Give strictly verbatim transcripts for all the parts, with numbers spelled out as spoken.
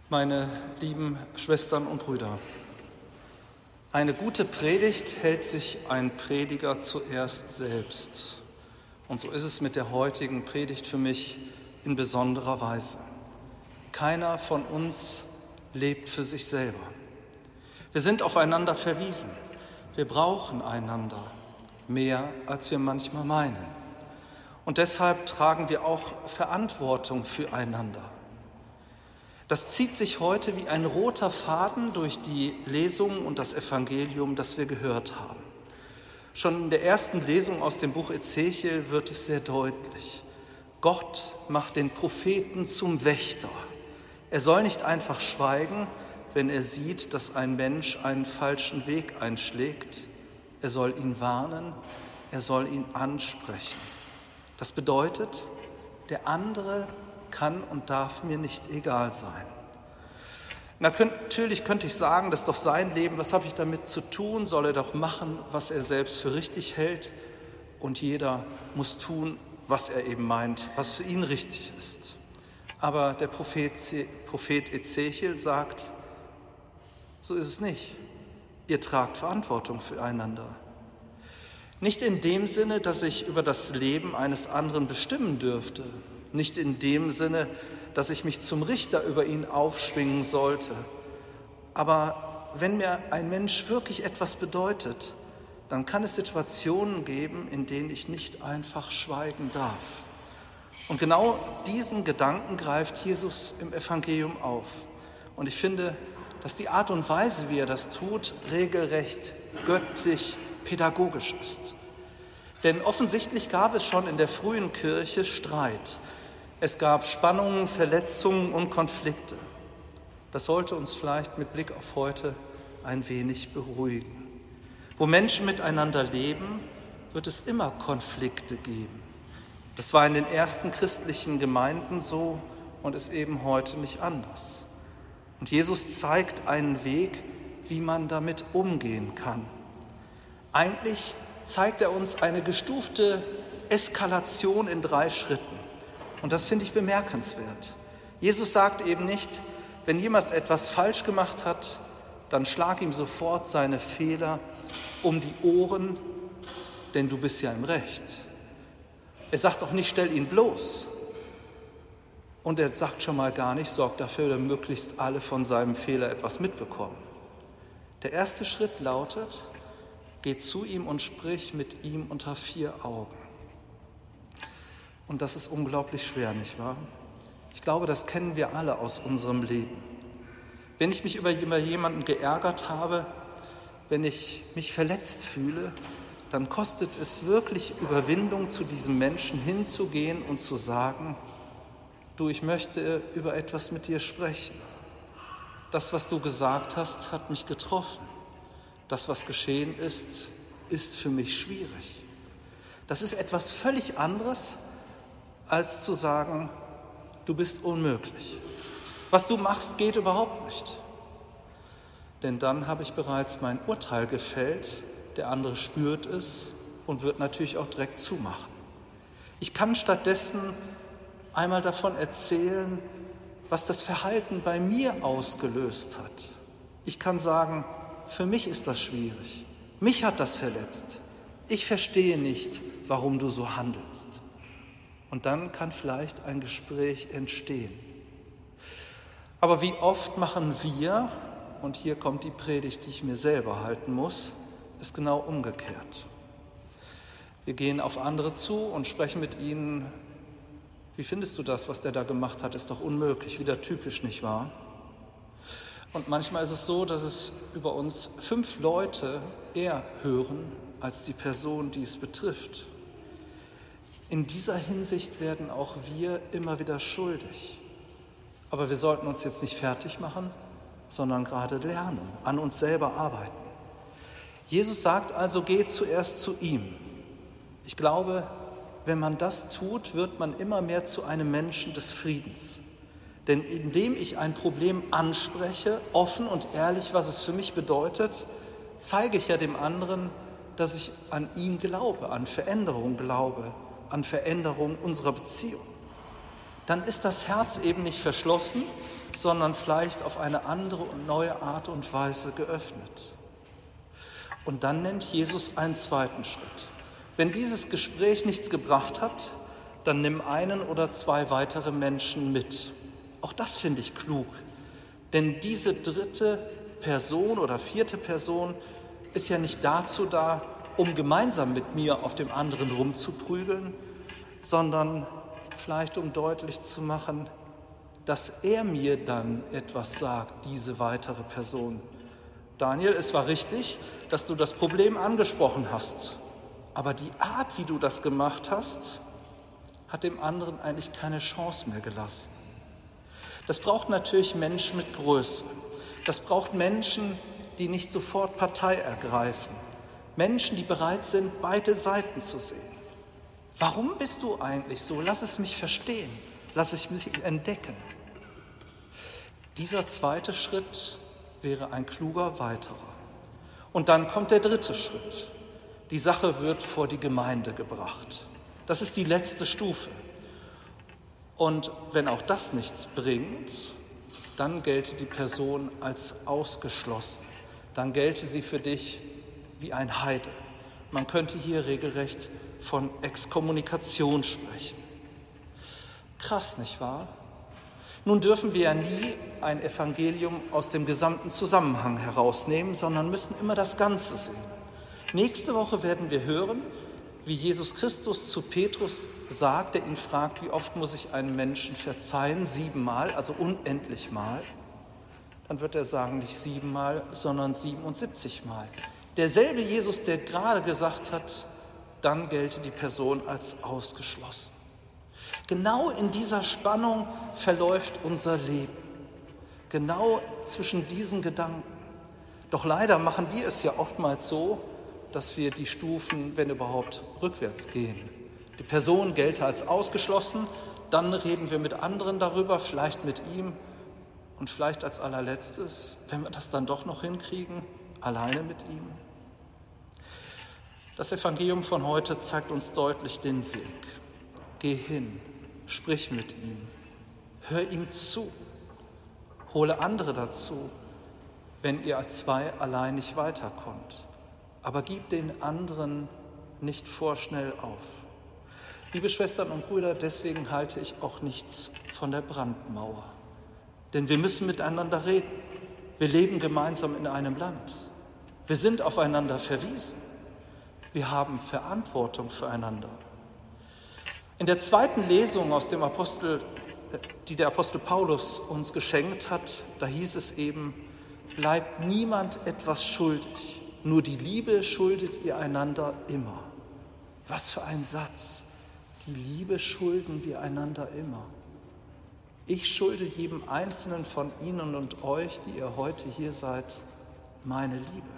Meine lieben Schwestern und Brüder, eine gute Predigt hält sich ein Prediger zuerst selbst. Und so ist es mit der heutigen Predigt für mich in besonderer Weise. Keiner von uns lebt für sich selber. Wir sind aufeinander verwiesen. Wir brauchen einander mehr, als wir manchmal meinen. Und deshalb tragen wir auch Verantwortung füreinander. Das zieht sich heute wie ein roter Faden durch die Lesung und das Evangelium, das wir gehört haben. Schon in der ersten Lesung aus dem Buch Ezechiel wird es sehr deutlich. Gott macht den Propheten zum Wächter. Er soll nicht einfach schweigen, wenn er sieht, dass ein Mensch einen falschen Weg einschlägt. Er soll ihn warnen, er soll ihn ansprechen. Das bedeutet, der andere kann und darf mir nicht egal sein. Na, natürlich könnte ich sagen, das ist doch sein Leben, was habe ich damit zu tun? Soll er doch machen, was er selbst für richtig hält, und jeder muss tun, was er eben meint, was für ihn richtig ist. Aber der Prophet, Prophet Ezechiel sagt, so ist es nicht. Ihr tragt Verantwortung füreinander. Nicht in dem Sinne, dass ich über das Leben eines anderen bestimmen dürfte. Nicht in dem Sinne, dass ich mich zum Richter über ihn aufschwingen sollte. Aber wenn mir ein Mensch wirklich etwas bedeutet, dann kann es Situationen geben, in denen ich nicht einfach schweigen darf. Und genau diesen Gedanken greift Jesus im Evangelium auf. Und ich finde, dass die Art und Weise, wie er das tut, regelrecht göttlich pädagogisch ist. Denn offensichtlich gab es schon in der frühen Kirche Streit. Es gab Spannungen, Verletzungen und Konflikte. Das sollte uns vielleicht mit Blick auf heute ein wenig beruhigen. Wo Menschen miteinander leben, wird es immer Konflikte geben. Das war in den ersten christlichen Gemeinden so und ist eben heute nicht anders. Und Jesus zeigt einen Weg, wie man damit umgehen kann. Eigentlich zeigt er uns eine gestufte Eskalation in drei Schritten. Und das finde ich bemerkenswert. Jesus sagt eben nicht, wenn jemand etwas falsch gemacht hat, dann schlag ihm sofort seine Fehler um die Ohren, denn du bist ja im Recht. Er sagt auch nicht, stell ihn bloß. Und er sagt schon mal gar nicht, sorg dafür, dass möglichst alle von seinem Fehler etwas mitbekommen. Der erste Schritt lautet, geh zu ihm und sprich mit ihm unter vier Augen. Und das ist unglaublich schwer, nicht wahr? Ich glaube, das kennen wir alle aus unserem Leben. Wenn ich mich über jemanden geärgert habe, wenn ich mich verletzt fühle, dann kostet es wirklich Überwindung, zu diesem Menschen hinzugehen und zu sagen, du, ich möchte über etwas mit dir sprechen. Das, was du gesagt hast, hat mich getroffen. Das, was geschehen ist, ist für mich schwierig. Das ist etwas völlig anderes, als zu sagen, du bist unmöglich. Was du machst, geht überhaupt nicht. Denn dann habe ich bereits mein Urteil gefällt, der andere spürt es und wird natürlich auch direkt zumachen. Ich kann stattdessen einmal davon erzählen, was das Verhalten bei mir ausgelöst hat. Ich kann sagen, für mich ist das schwierig. Mich hat das verletzt. Ich verstehe nicht, warum du so handelst. Und dann kann vielleicht ein Gespräch entstehen. Aber wie oft machen wir, und hier kommt die Predigt, die ich mir selber halten muss, ist genau umgekehrt. Wir gehen auf andere zu und sprechen mit ihnen, wie findest du das, was der da gemacht hat, ist doch unmöglich, wieder typisch, nicht wahr? Und manchmal ist es so, dass es über uns fünf Leute eher hören, als die Person, die es betrifft. In dieser Hinsicht werden auch wir immer wieder schuldig. Aber wir sollten uns jetzt nicht fertig machen, sondern gerade lernen, an uns selber arbeiten. Jesus sagt also, geh zuerst zu ihm. Ich glaube, wenn man das tut, wird man immer mehr zu einem Menschen des Friedens. Denn indem ich ein Problem anspreche, offen und ehrlich, was es für mich bedeutet, zeige ich ja dem anderen, dass ich an ihn glaube, an Veränderung glaube, an Veränderung unserer Beziehung. Dann ist das Herz eben nicht verschlossen, sondern vielleicht auf eine andere und neue Art und Weise geöffnet. Und dann nennt Jesus einen zweiten Schritt. Wenn dieses Gespräch nichts gebracht hat, dann nimm einen oder zwei weitere Menschen mit. Auch das finde ich klug, denn diese dritte Person oder vierte Person ist ja nicht dazu da, um gemeinsam mit mir auf dem anderen rumzuprügeln, sondern vielleicht um deutlich zu machen, dass er mir dann etwas sagt, diese weitere Person. Daniel, es war richtig, dass du das Problem angesprochen hast, aber die Art, wie du das gemacht hast, hat dem anderen eigentlich keine Chance mehr gelassen. Das braucht natürlich Menschen mit Größe. Das braucht Menschen, die nicht sofort Partei ergreifen. Menschen, die bereit sind, beide Seiten zu sehen. Warum bist du eigentlich so? Lass es mich verstehen. Lass es mich entdecken. Dieser zweite Schritt wäre ein kluger weiterer. Und dann kommt der dritte Schritt. Die Sache wird vor die Gemeinde gebracht. Das ist die letzte Stufe. Und wenn auch das nichts bringt, dann gelte die Person als ausgeschlossen. Dann gelte sie für dich wie ein Heide. Man könnte hier regelrecht von Exkommunikation sprechen. Krass, nicht wahr? Nun dürfen wir ja nie ein Evangelium aus dem gesamten Zusammenhang herausnehmen, sondern müssen immer das Ganze sehen. Nächste Woche werden wir hören, wie Jesus Christus zu Petrus sagt, der ihn fragt, wie oft muss ich einem Menschen verzeihen? Siebenmal, also unendlich Mal. Dann wird er sagen, nicht siebenmal, sondern siebenundsiebzig Mal. Derselbe Jesus, der gerade gesagt hat, dann gelte die Person als ausgeschlossen. Genau in dieser Spannung verläuft unser Leben. Genau zwischen diesen Gedanken. Doch leider machen wir es ja oftmals so, dass wir die Stufen, wenn überhaupt, rückwärts gehen. Die Person gelte als ausgeschlossen, dann reden wir mit anderen darüber, vielleicht mit ihm und vielleicht als allerletztes, wenn wir das dann doch noch hinkriegen, alleine mit ihm. Das Evangelium von heute zeigt uns deutlich den Weg. Geh hin, sprich mit ihm, hör ihm zu, hole andere dazu, wenn ihr als zwei allein nicht weiterkommt. Aber gib den anderen nicht vorschnell auf. Liebe Schwestern und Brüder, deswegen halte ich auch nichts von der Brandmauer. Denn wir müssen miteinander reden. Wir leben gemeinsam in einem Land. Wir sind aufeinander verwiesen. Wir haben Verantwortung füreinander. In der zweiten Lesung aus dem Apostel, die der Apostel Paulus uns geschenkt hat, da hieß es eben, bleibt niemand etwas schuldig. Nur die Liebe schuldet ihr einander immer. Was für ein Satz. Die Liebe schulden wir einander immer. Ich schulde jedem Einzelnen von Ihnen und euch, die ihr heute hier seid, meine Liebe.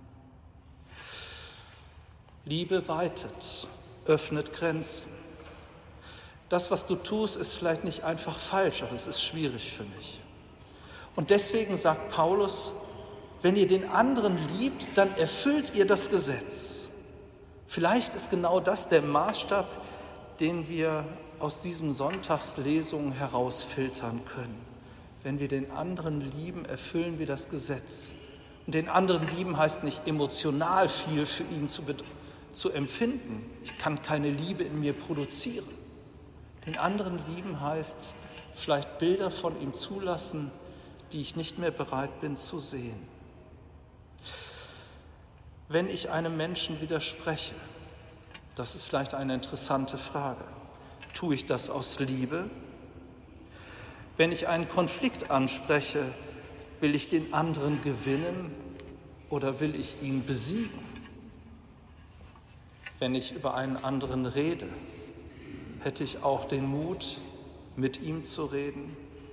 Liebe weitet, öffnet Grenzen. Das, was du tust, ist vielleicht nicht einfach falsch, aber es ist schwierig für mich. Und deswegen sagt Paulus, wenn ihr den anderen liebt, dann erfüllt ihr das Gesetz. Vielleicht ist genau das der Maßstab, den wir aus diesen Sonntagslesungen herausfiltern können. Wenn wir den anderen lieben, erfüllen wir das Gesetz. Und den anderen lieben heißt nicht emotional viel für ihn zu, zu empfinden. Ich kann keine Liebe in mir produzieren. Den anderen lieben heißt vielleicht Bilder von ihm zulassen, die ich nicht mehr bereit bin zu sehen. Wenn ich einem Menschen widerspreche, das ist vielleicht eine interessante Frage, tue ich das aus Liebe? Wenn ich einen Konflikt anspreche, will ich den anderen gewinnen oder will ich ihn besiegen? Wenn ich über einen anderen rede, hätte ich auch den Mut, mit ihm zu reden?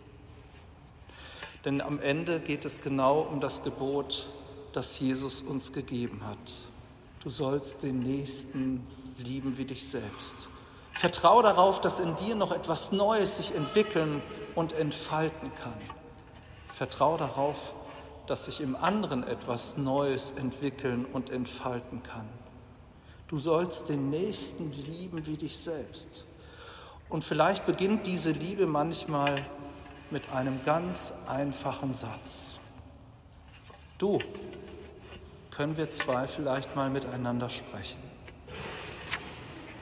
Denn am Ende geht es genau um das Gebot, das Jesus uns gegeben hat. Du sollst den Nächsten lieben wie dich selbst. Vertrau darauf, dass in dir noch etwas Neues sich entwickeln und entfalten kann. Vertrau darauf, dass sich im anderen etwas Neues entwickeln und entfalten kann. Du sollst den Nächsten lieben wie dich selbst. Und vielleicht beginnt diese Liebe manchmal mit einem ganz einfachen Satz. Du, können wir zwei vielleicht mal miteinander sprechen?